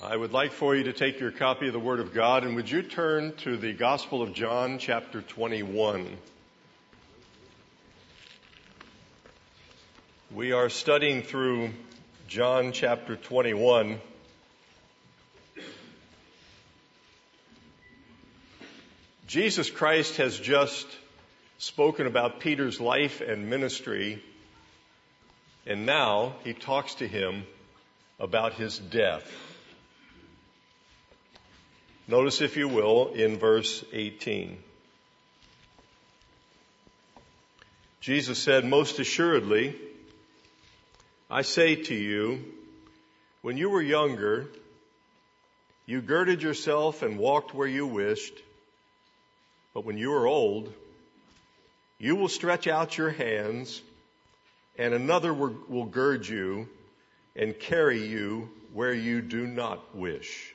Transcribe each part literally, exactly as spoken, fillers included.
I would like for you to take your copy of the Word of God, and would you turn to the Gospel of John, chapter twenty-one. We are studying through John chapter twenty-one. Jesus Christ has just spoken about Peter's life and ministry, and now he talks to him about his death. Notice, if you will, in verse eighteen. Jesus said, "Most assuredly, I say to you, when you were younger, you girded yourself and walked where you wished. But when you are old, you will stretch out your hands, and another will gird you and carry you where you do not wish."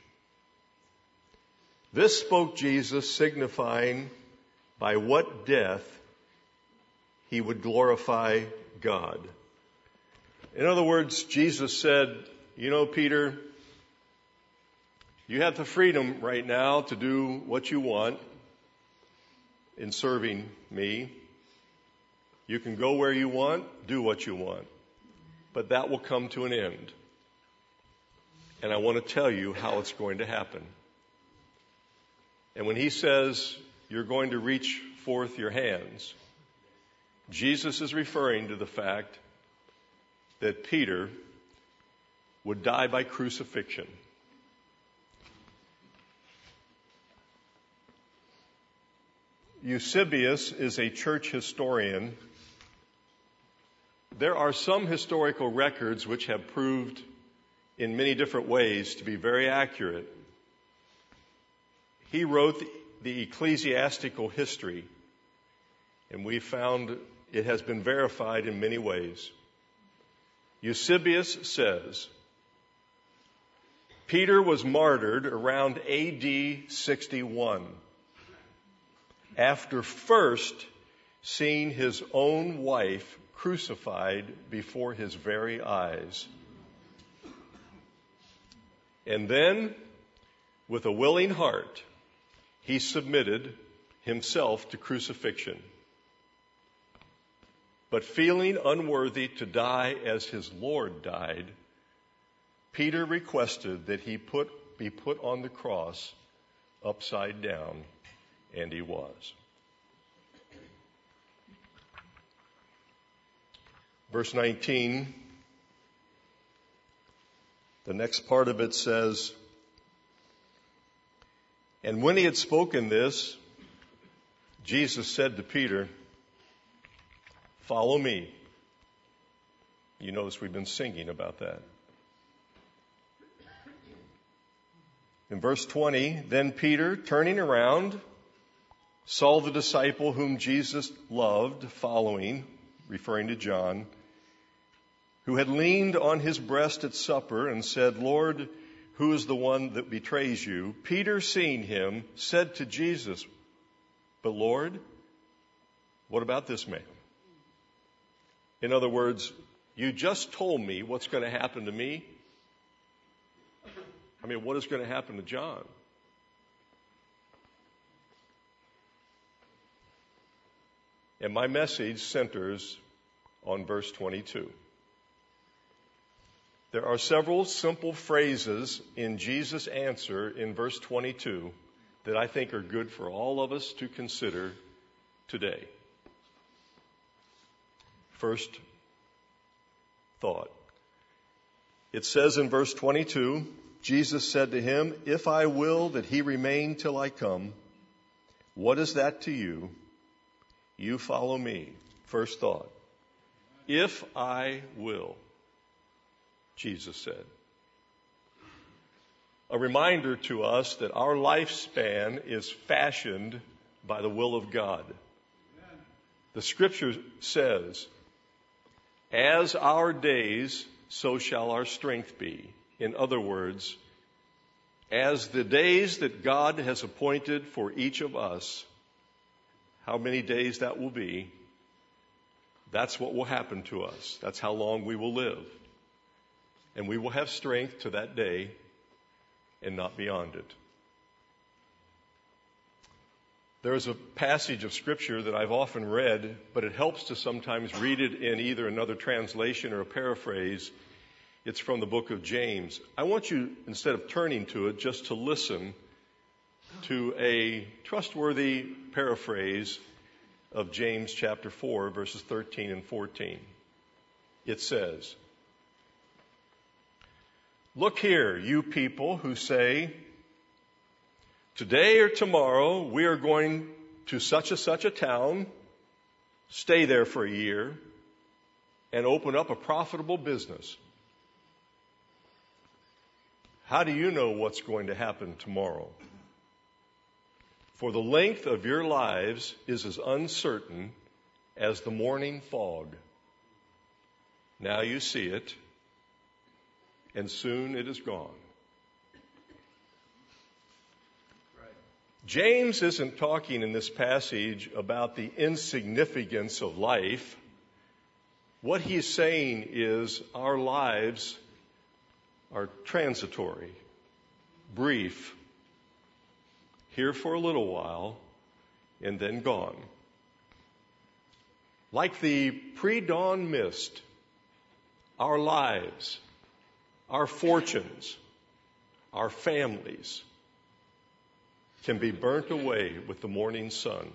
This spoke Jesus, signifying by what death he would glorify God. In other words, Jesus said, you know, Peter, you have the freedom right now to do what you want in serving me. You can go where you want, do what you want. But that will come to an end. And I want to tell you how it's going to happen. And when he says you're going to reach forth your hands, Jesus is referring to the fact that Peter would die by crucifixion. Eusebius is a church historian. There are some historical records which have proved in many different ways to be very accurate. He wrote the ecclesiastical history, and we found it has been verified in many ways. Eusebius says, Peter was martyred around A D sixty-one, after first seeing his own wife crucified before his very eyes. And then, with a willing heart, he submitted himself to crucifixion. But feeling unworthy to die as his Lord died, Peter requested that he put, be put on the cross upside down, and he was. Verse nineteen, the next part of it says, "And when he had spoken this, Jesus said to Peter, 'Follow me.'" You notice we've been singing about that. In verse twenty, "Then Peter, turning around, saw the disciple whom Jesus loved following," referring to John, "who had leaned on his breast at supper and said, 'Lord, who is the one that betrays you?' Peter, seeing him, said to Jesus, 'But Lord, what about this man?'" In other words, you just told me what's going to happen to me. I mean, what is going to happen to John? And my message centers on verse twenty-two. There are several simple phrases in Jesus' answer in verse twenty-two that I think are good for all of us to consider today. First thought. It says in verse twenty-two, Jesus said to him, "If I will that he remain till I come, what is that to you? You follow me." First thought. If I will, Jesus said. A reminder to us that our lifespan is fashioned by the will of God. The scripture says, "As our days, so shall our strength be." In other words, as the days that God has appointed for each of us, how many days that will be, that's what will happen to us. That's how long we will live. And we will have strength to that day and not beyond it. There's a passage of Scripture that I've often read, but it helps to sometimes read it in either another translation or a paraphrase. It's from the book of James. I want you, instead of turning to it, just to listen to a trustworthy paraphrase of James chapter four, verses thirteen and fourteen. It says, "Look here, you people who say, today or tomorrow we are going to such and such a town, stay there for a year, and open up a profitable business. How do you know what's going to happen tomorrow? For the length of your lives is as uncertain as the morning fog. Now you see it, and soon it is gone." James isn't talking in this passage about the insignificance of life. What he's saying is our lives are transitory, brief, here for a little while, and then gone. Like the pre-dawn mist, our lives, our fortunes, our families can be burnt away with the morning sun.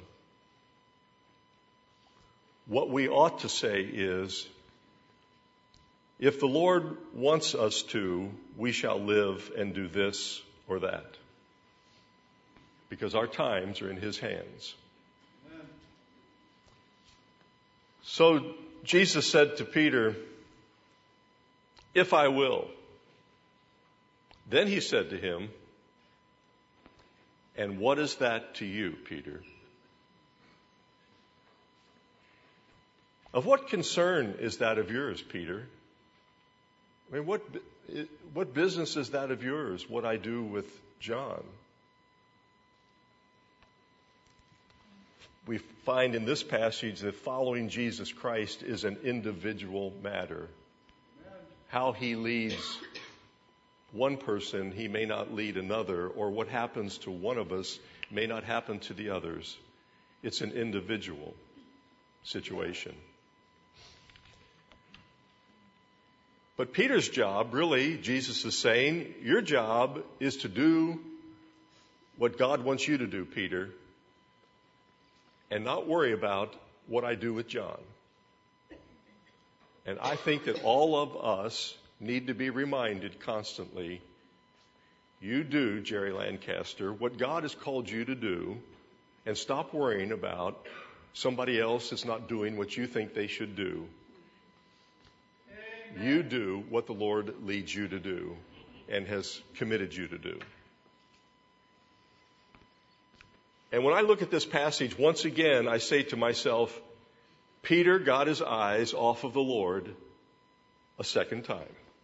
What we ought to say is, if the Lord wants us to, we shall live and do this or that, because our times are in His hands. Amen. So Jesus said to Peter, "If I will." Then He said to him, "And what is that to you, Peter?" Of what concern is that of yours, Peter? I mean, what, what business is that of yours, what I do with John? We find in this passage that following Jesus Christ is an individual matter. How He leads one person, He may not lead another, or what happens to one of us may not happen to the others. It's an individual situation. But Peter's job, really, Jesus is saying, your job is to do what God wants you to do, Peter, and not worry about what I do with John. And I think that all of us need to be reminded constantly, you do, Jerry Lancaster, what God has called you to do, and stop worrying about somebody else that's not doing what you think they should do. Amen. You do what the Lord leads you to do and has committed you to do. And when I look at this passage, once again, I say to myself, Peter got his eyes off of the Lord a second time.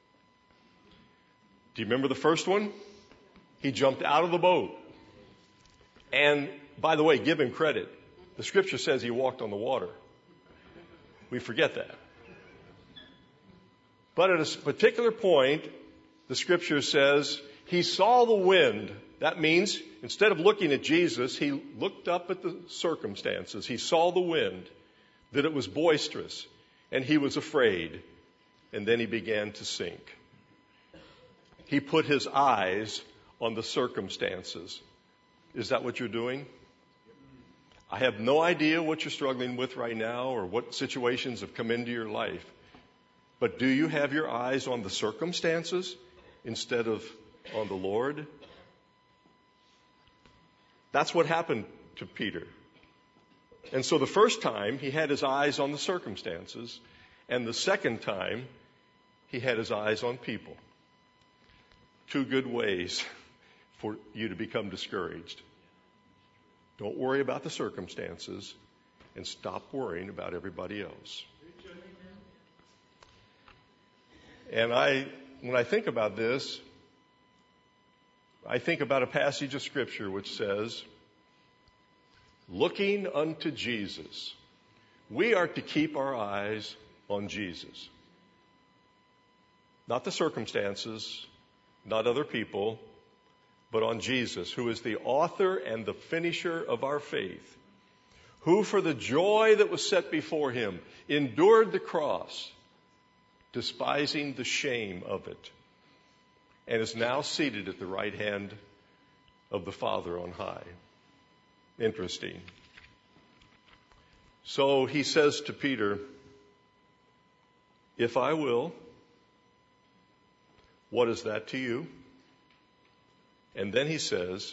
Do you remember the first one? He jumped out of the boat. And by the way, give him credit. The scripture says he walked on the water. We forget that. But at a particular point, the scripture says he saw the wind. That means instead of looking at Jesus, he looked up at the circumstances. He saw the wind, that it was boisterous, and he was afraid. And then he began to sink. He put his eyes on the circumstances. Is that what you're doing? I have no idea what you're struggling with right now or what situations have come into your life. But do you have your eyes on the circumstances instead of on the Lord? That's what happened to Peter. And so the first time he had his eyes on the circumstances, and the second time he had his eyes on people. Two good ways for you to become discouraged. Don't worry about the circumstances and stop worrying about everybody else. And I, when I think about this, I think about a passage of scripture which says, looking unto Jesus. We are to keep our eyes on Jesus. Not the circumstances, not other people, but on Jesus, who is the author and the finisher of our faith, who for the joy that was set before him endured the cross, despising the shame of it, and is now seated at the right hand of the Father on high. Interesting. So he says to Peter, if I will, what is that to you? And then he says,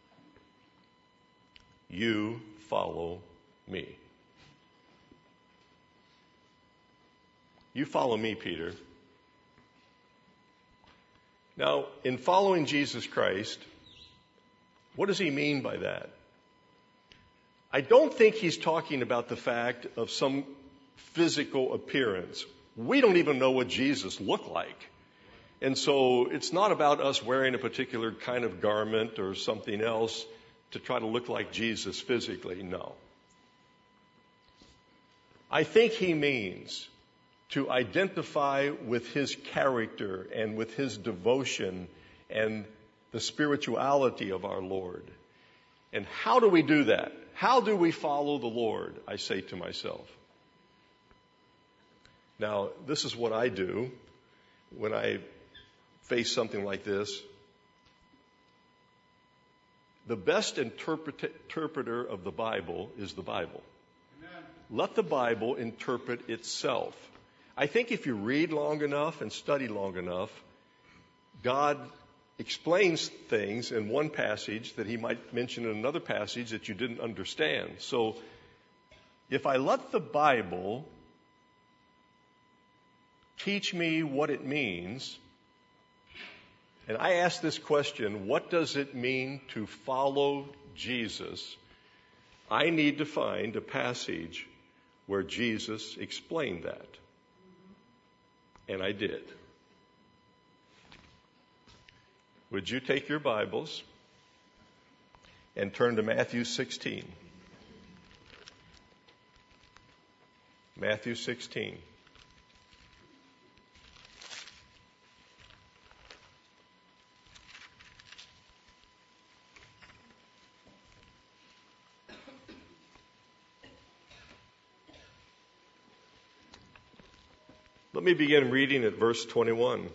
you follow me. You follow me, Peter. Now, in following Jesus Christ, what does he mean by that? I don't think he's talking about the fact of some physical appearance. We don't even know what Jesus looked like. And so it's not about us wearing a particular kind of garment or something else to try to look like Jesus physically. No. I think he means to identify with his character and with his devotion and the spirituality of our Lord. And how do we do that? How do we follow the Lord? I say to myself. Now, this is what I do when I face something like this. The best interpret- interpreter of the Bible is the Bible. Amen. Let the Bible interpret itself. I think if you read long enough and study long enough, God explains things in one passage that he might mention in another passage that you didn't understand. So if I let the Bible teach me what it means, and I ask this question, what does it mean to follow Jesus? I need to find a passage where Jesus explained that. And I did. Would you take your Bibles and turn to Matthew sixteen? Matthew sixteen. Let me begin reading at verse twenty-one.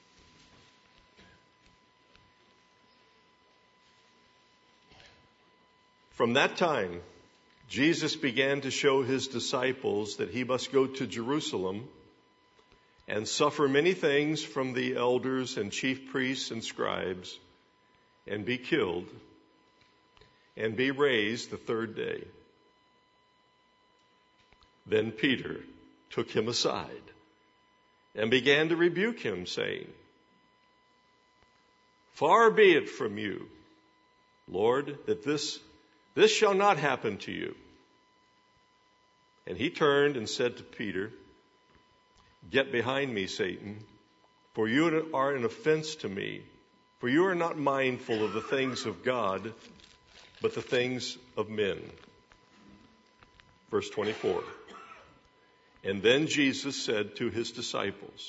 From that time, Jesus began to show his disciples that he must go to Jerusalem and suffer many things from the elders and chief priests and scribes, and be killed, and be raised the third day. Then Peter took him aside and began to rebuke him, saying, Far be it from you, Lord, that this, this shall not happen to you. And he turned and said to Peter, Get behind me, Satan, for you are an offense to me, for you are not mindful of the things of God, but the things of men. Verse twenty-four. And then Jesus said to his disciples,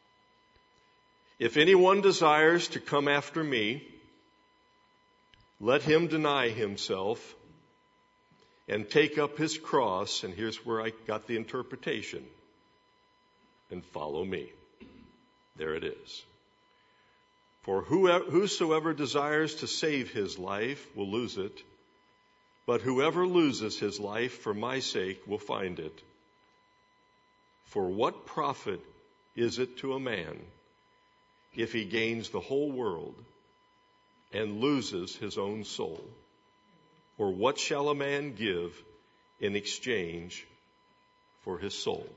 If anyone desires to come after me, let him deny himself and take up his cross, and here's where I got the interpretation, and follow me. There it is. For whoever, whosoever desires to save his life will lose it, but whoever loses his life for my sake will find it. For what profit is it to a man if he gains the whole world and loses his own soul? Or what shall a man give in exchange for his soul?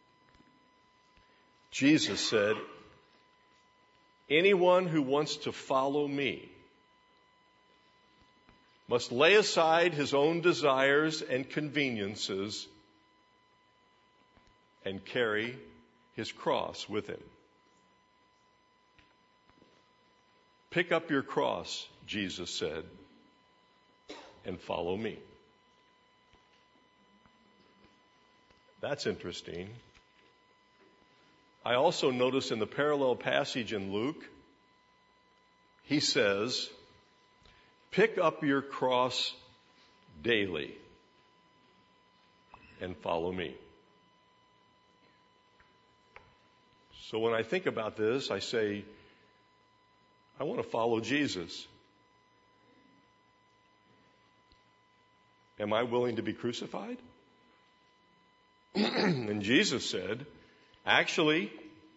Jesus said, anyone who wants to follow me must lay aside his own desires and conveniences and carry his cross with him. Pick up your cross, Jesus said, and follow me. That's interesting. I also notice in the parallel passage in Luke, he says, Pick up your cross daily and follow me. So when I think about this, I say, I want to follow Jesus. Am I willing to be crucified? And Jesus said, actually,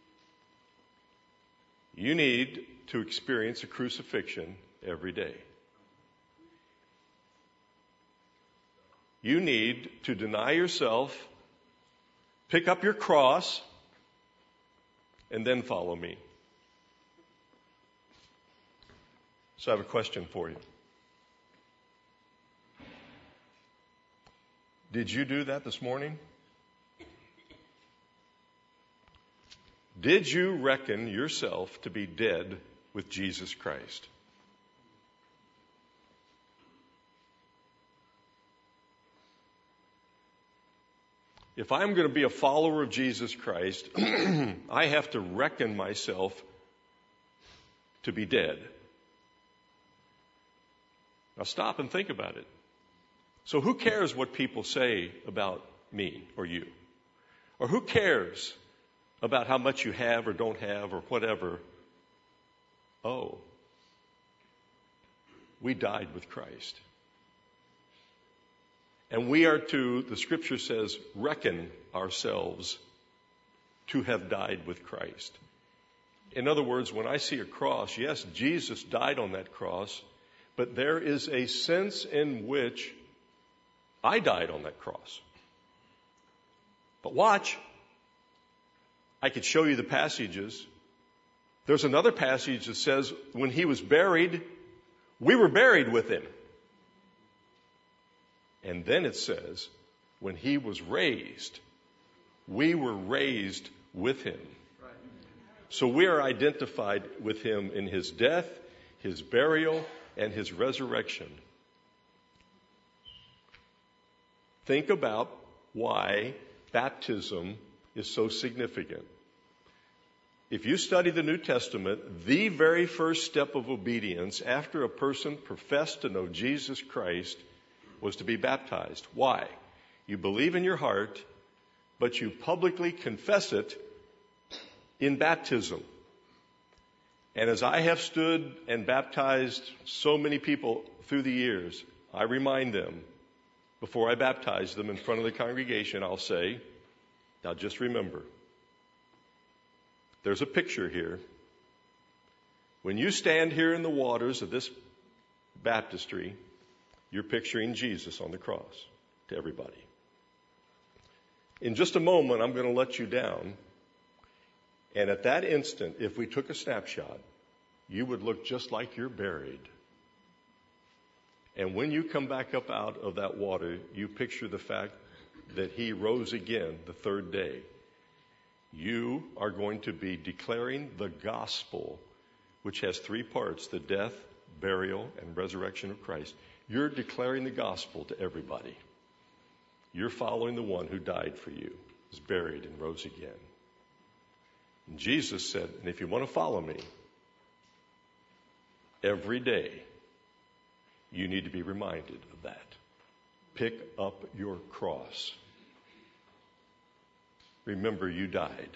you need to experience a crucifixion every day. You need to deny yourself, pick up your cross, and then follow me. So I have a question for you. Did you do that this morning? Did you reckon yourself to be dead with Jesus Christ? If I'm going to be a follower of Jesus Christ, I have to reckon myself to be dead. Now stop and think about it. So who cares what people say about me or you? Or who cares about how much you have or don't have or whatever? Oh, we died with Christ. And we are to, the scripture says, reckon ourselves to have died with Christ. In other words, when I see a cross, yes, Jesus died on that cross, but there is a sense in which I died on that cross. But watch, I could show you the passages. There's another passage that says when he was buried, we were buried with him. And then it says, when he was raised, we were raised with him. So we are identified with him in his death, his burial, and his resurrection. Think about why baptism is so significant. If you study the New Testament, the very first step of obedience after a person professed to know Jesus Christ was to be baptized. Why? You believe in your heart, but you publicly confess it in baptism. And as I have stood and baptized so many people through the years, I remind them, before I baptize them in front of the congregation, I'll say, now just remember, there's a picture here. When you stand here in the waters of this baptistry, you're picturing Jesus on the cross to everybody. In just a moment, I'm going to let you down. And at that instant, if we took a snapshot, you would look just like you're buried. And when you come back up out of that water, you picture the fact that he rose again the third day. You are going to be declaring the gospel, which has three parts: the death, burial, and resurrection of Christ. You're declaring the gospel to everybody. You're following the one who died for you, was buried, and rose again. And Jesus said, and if you want to follow me, every day you need to be reminded of that. Pick up your cross. Remember, you died.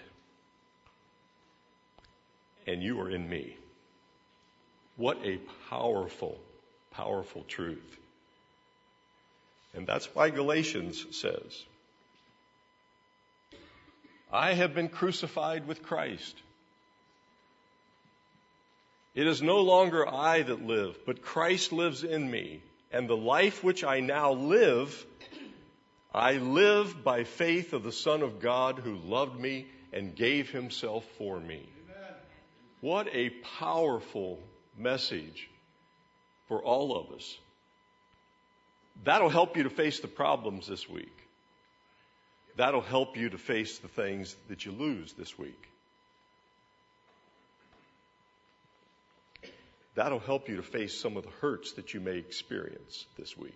And you are in me. What a powerful Powerful truth. And that's why Galatians says, I have been crucified with Christ. It is no longer I that live, but Christ lives in me. And the life which I now live, I live by faith of the Son of God who loved me and gave himself for me. Amen. What a powerful message for all of us. That'll help you to face the problems this week. That'll help you to face the things that you lose this week. That'll help you to face some of the hurts that you may experience this week.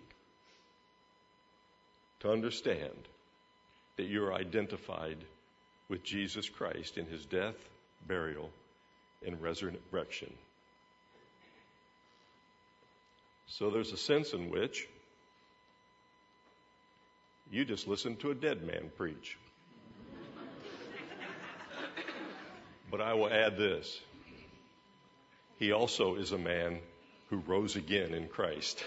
To understand that you're identified with Jesus Christ in his death, burial, and resurrection. So there's a sense in which you just listened to a dead man preach. But I will add this. He also is a man who rose again in Christ.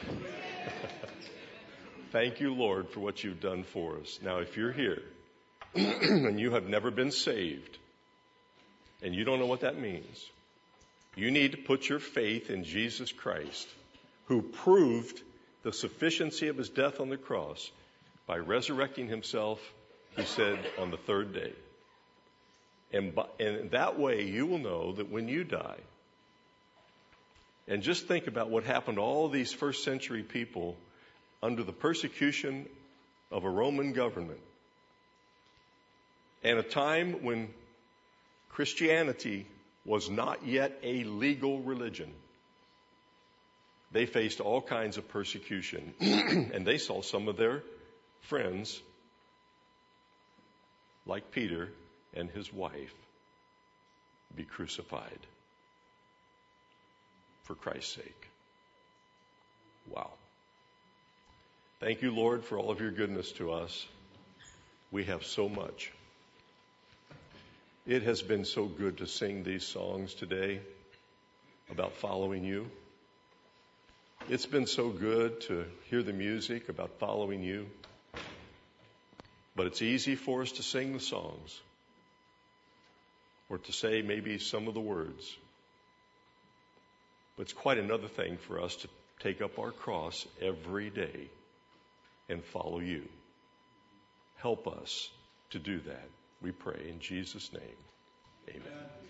Thank you, Lord, for what you've done for us. Now, if you're here and you have never been saved and you don't know what that means, you need to put your faith in Jesus Christ, who proved the sufficiency of his death on the cross by resurrecting himself, he said, on the third day. And, by, and that way you will know that when you die, and just think about what happened to all these first century people under the persecution of a Roman government, and a time when Christianity was not yet a legal religion. They faced all kinds of persecution, and they saw some of their friends, like Peter and his wife, be crucified for Christ's sake. Wow. Thank you, Lord, for all of your goodness to us. We have so much. It has been so good to sing these songs today about following you. It's been so good to hear the music about following you. But it's easy for us to sing the songs or to say maybe some of the words. But it's quite another thing for us to take up our cross every day and follow you. Help us to do that. We pray in Jesus' name. Amen.